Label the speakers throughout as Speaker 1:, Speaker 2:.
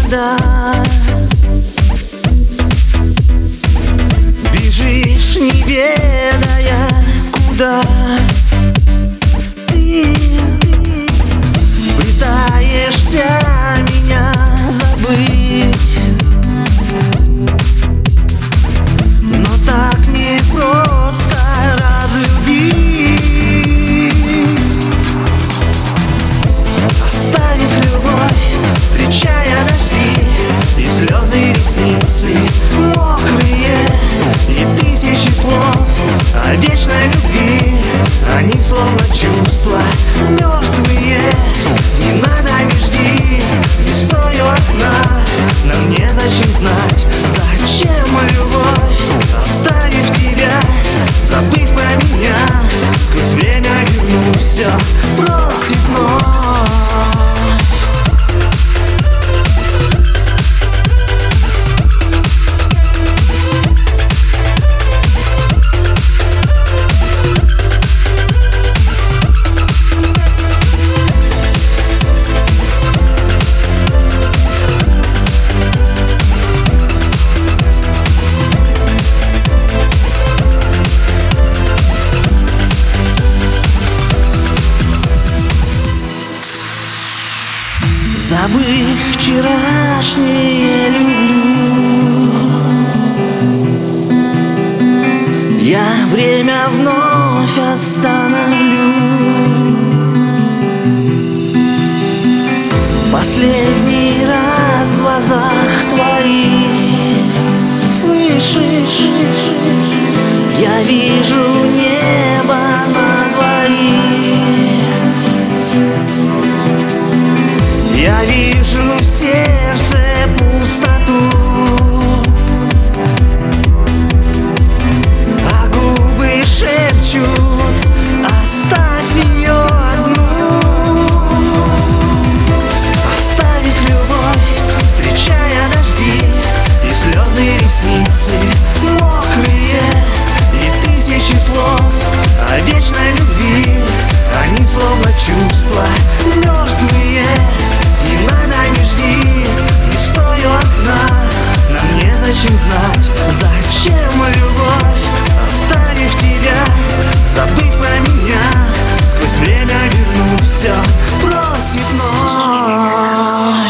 Speaker 1: следа. Бежишь, не ведая куда. Ты пытаешься меня забыть, но так не просто разлюбить. Оставив любовь, встречая дожди и слезы, и ресницы мокрые, и тысячи слов о вечной любви. Они словно чувства мертвые. Не надо, не жди, не стой у окна. Нам незачем знать, зачем любовь. Оставив тебя, забыв про меня, сквозь время вернусь, все просит вновь. Забыв вчерашнее, люблю я, время вновь остановлю. Последний раз в глазах твоих, слышишь, я вижу небо на двоих. Я вижу в сердце пустоту, а губы шепчут: оставь ее одну. Оставив любовь, встречая дожди и слезы, и ресницы мокрые, и тысячи слов о вечной любви. Они словно чувства мертвые. Не надо, не жди, не стой у окна. Нам незачем знать, зачем любовь. Оставив тебя, забыв про меня, сквозь время вернусь, все просит вновь.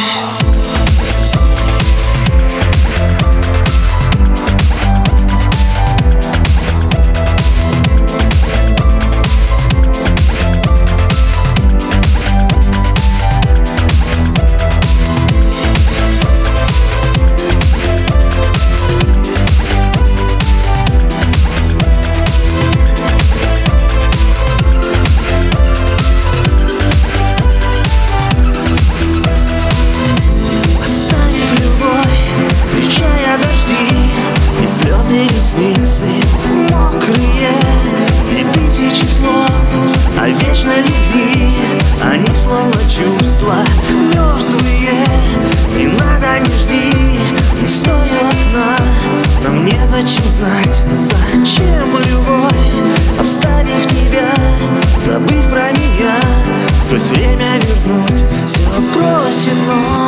Speaker 1: Ресницы мокрые, и тысячи слов о вечной любви. Они словно чувства мертвые. Не надо, не жди, не стой у окна. Нам незачем знать, зачем любовь. Оставив тебя, забыв про меня, сквозь время вернуть, все просит вновь.